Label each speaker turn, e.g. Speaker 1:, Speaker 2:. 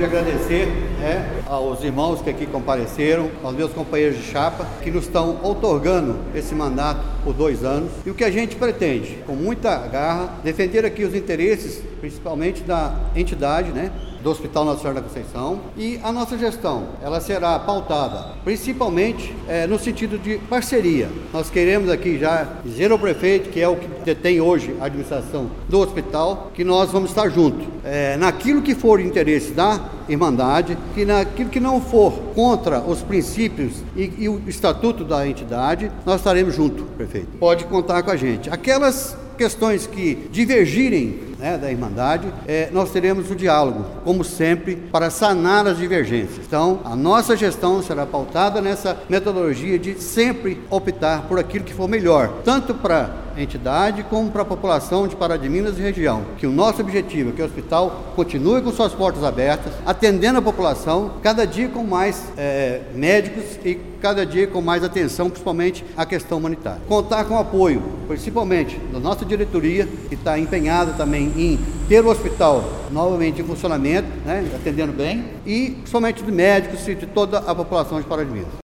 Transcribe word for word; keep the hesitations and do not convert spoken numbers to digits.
Speaker 1: de agradecer é, aos irmãos que aqui compareceram, aos meus companheiros de chapa, que nos estão outorgando esse mandato por dois anos. E o que a gente pretende, com muita garra, defender aqui os interesses, principalmente da entidade, né, do Hospital Nossa Senhora da Conceição, e a nossa gestão, ela será pautada principalmente é, no sentido de parceria. Nós queremos aqui já dizer ao prefeito, que é o que detém hoje a administração do hospital, que nós vamos estar juntos é, naquilo que for interesse da Irmandade, que naquilo que não for contra os princípios e, e o estatuto da entidade, nós estaremos juntos, prefeito. Pode contar com a gente. Aquelas questões que divergirem, né, da Irmandade, é, nós teremos o diálogo, como sempre, para sanar as divergências. Então, a nossa gestão será pautada nessa metodologia de sempre optar por aquilo que for melhor, tanto para a entidade como para a população de Pará de Minas e região. Que o nosso objetivo é que o hospital continue com suas portas abertas, atendendo a população, cada dia com mais é, médicos e cada dia com mais atenção, principalmente à questão humanitária. Contar com o apoio, principalmente da nossa diretoria, que está empenhada também em ter o hospital novamente em funcionamento, né, atendendo bem, e principalmente de médicos e de toda a população de Pará de Minas.